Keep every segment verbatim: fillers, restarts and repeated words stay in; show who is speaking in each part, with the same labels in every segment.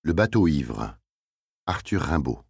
Speaker 1: Le bateau ivre, Arthur Rimbaud.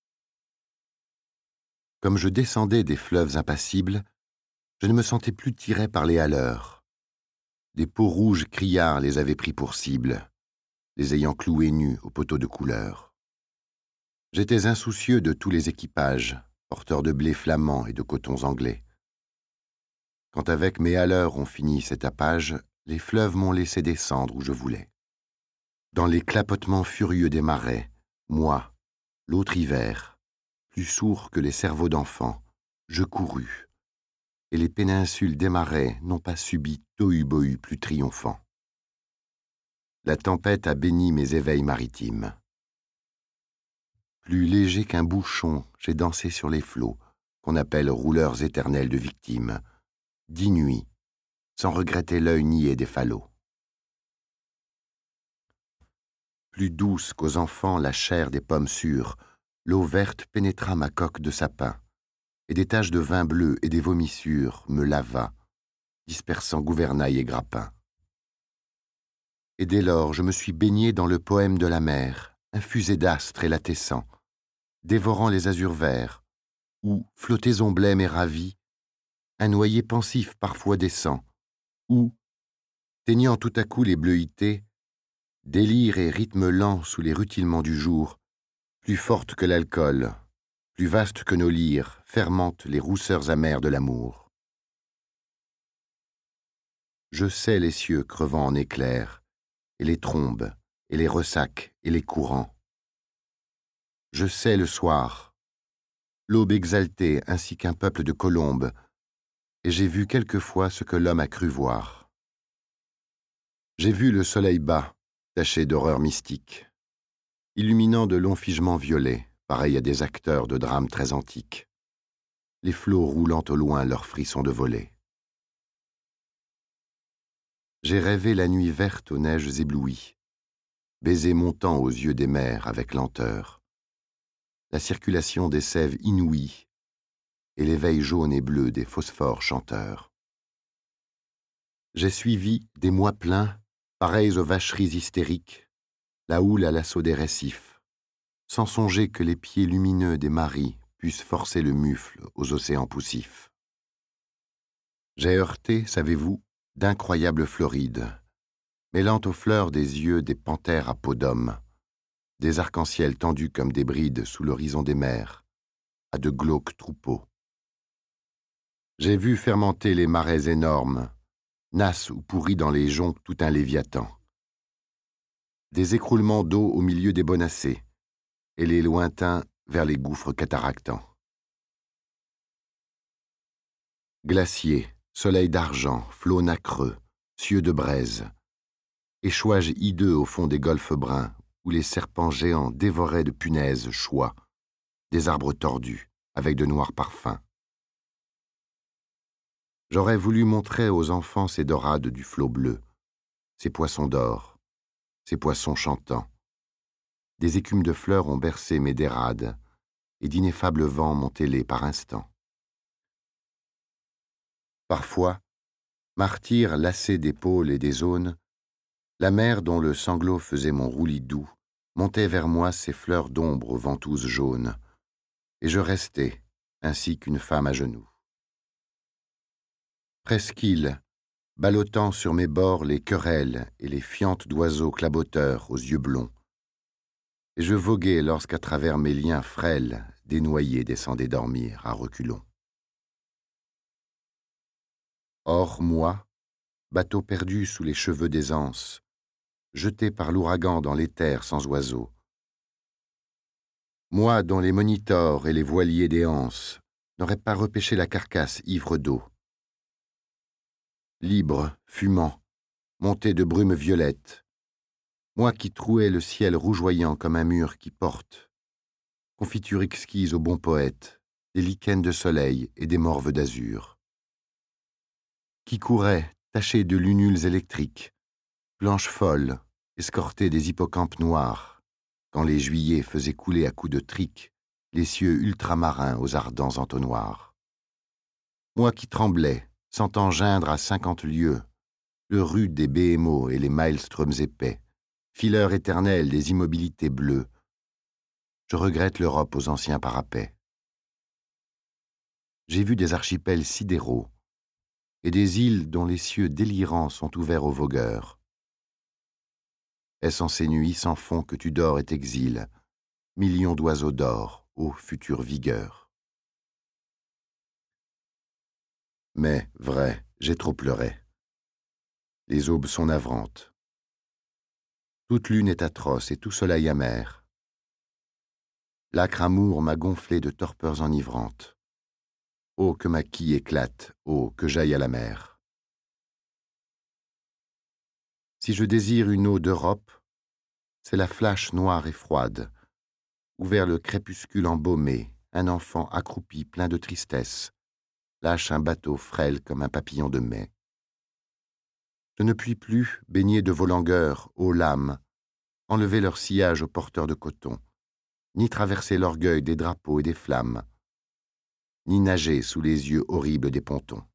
Speaker 1: Comme je descendais des fleuves impassibles, je ne me sentais plus tiré par les haleurs. Des peaux rouges criards les avaient pris pour cible, les ayant cloués nus aux poteaux de couleur. J'étais insoucieux de tous les équipages, porteurs de blé flamand et de cotons anglais. Quand avec mes haleurs on finit cet tapage, les fleuves m'ont laissé descendre où je voulais. Dans les clapotements furieux des marais, moi, l'autre hiver, plus sourd que les cerveaux d'enfants, je courus, et les péninsules des marais n'ont pas subi tohu-bohu plus triomphant. La tempête a béni mes éveils maritimes. Plus léger qu'un bouchon, j'ai dansé sur les flots, qu'on appelle rouleurs éternels de victimes, dix nuits, sans regretter l'œil niais des falots. Plus douce qu'aux enfants la chair des pommes sûres, l'eau verte pénétra ma coque de sapin, et des taches de vin bleu et des vomissures me lava, dispersant gouvernail et grappin. Et dès lors je me suis baigné dans le poème de la mer, infusé d'astres et latessant, dévorant les azurs verts, où, flottaison blême et ravie, un noyer pensif parfois descend, où, teignant tout à coup les bleuités, délire et rythme lent sous les rutilements du jour, plus forte que l'alcool, plus vaste que nos lyres, fermentent les rousseurs amères de l'amour. Je sais les cieux crevant en éclairs, et les trombes, et les ressacs, et les courants. Je sais le soir, l'aube exaltée ainsi qu'un peuple de colombes, et j'ai vu quelquefois ce que l'homme a cru voir. J'ai vu le soleil bas, taché d'horreurs mystiques, illuminant de longs figements violets, pareils à des acteurs de drames très antiques, les flots roulant au loin leurs frissons de volée. J'ai rêvé la nuit verte aux neiges éblouies, baiser montant aux yeux des mers avec lenteur, la circulation des sèves inouïes et l'éveil jaune et bleu des phosphores chanteurs. J'ai suivi des mois pleins, pareils aux vacheries hystériques, la houle à l'assaut des récifs, sans songer que les pieds lumineux des maris puissent forcer le mufle aux océans poussifs. J'ai heurté, savez-vous, d'incroyables Florides, mêlant aux fleurs des yeux des panthères à peau d'homme, des arcs-en-ciel tendus comme des brides sous l'horizon des mers, à de glauques troupeaux. J'ai vu fermenter les marais énormes, nasses ou pourris dans les joncs tout un léviathan. Des écroulements d'eau au milieu des bonacées, et les lointains vers les gouffres cataractants. Glaciers, soleil d'argent, flots nacreux, cieux de braise, échouages hideux au fond des golfes bruns, où les serpents géants dévoraient de punaises choix, des arbres tordus, avec de noirs parfums. J'aurais voulu montrer aux enfants ces dorades du flot bleu, ces poissons d'or, ces poissons chantants. Des écumes de fleurs ont bercé mes dérades, et d'ineffables vents m'ont ailé par instants. Parfois, martyr lassé d'épaules et des aunes, la mer dont le sanglot faisait mon roulis doux montait vers moi ses fleurs d'ombre aux ventouses jaunes, et je restais, ainsi qu'une femme à genoux. Presqu'île, ballottant sur mes bords les querelles et les fientes d'oiseaux claboteurs aux yeux blonds, et je voguais lorsqu'à travers mes liens frêles des noyés descendaient dormir à reculons. Or moi, bateau perdu sous les cheveux des anses, jeté par l'ouragan dans les terres sans oiseaux, moi dont les monitors et les voiliers des anses n'auraient pas repêché la carcasse ivre d'eau, libre, fumant, monté de brumes violettes, moi qui trouais le ciel rougeoyant comme un mur qui porte, confiture exquise aux bons poètes, des lichens de soleil et des morves d'azur, qui courait, taché de lunules électriques, planches folles, escortées des hippocampes noirs, quand les juillets faisaient couler à coups de trique les cieux ultramarins aux ardents entonnoirs. Moi qui tremblais, sentant geindre à cinquante lieues le rude des B M O et les maelstroms épais, fileur éternel des immobilités bleues, je regrette l'Europe aux anciens parapets. J'ai vu des archipels sidéraux et des îles dont les cieux délirants sont ouverts aux vogueurs. Est-ce en ces nuits sans fond que tu dors et t'exiles, millions d'oiseaux d'or, ô future vigueur? Mais, vrai, j'ai trop pleuré. Les aubes sont navrantes. Toute lune est atroce et tout soleil amer. L'âcre amour m'a gonflé de torpeurs enivrantes. Ô que ma quille éclate, ô que j'aille à la mer. Si je désire une eau d'Europe, c'est la flash noire et froide, où vers le crépuscule embaumé, un enfant accroupi plein de tristesse lâche un bateau frêle comme un papillon de mai. Je ne puis plus, baigner de vos langueurs, ô lames, enlever leur sillage aux porteurs de coton, ni traverser l'orgueil des drapeaux et des flammes, ni nager sous les yeux horribles des pontons.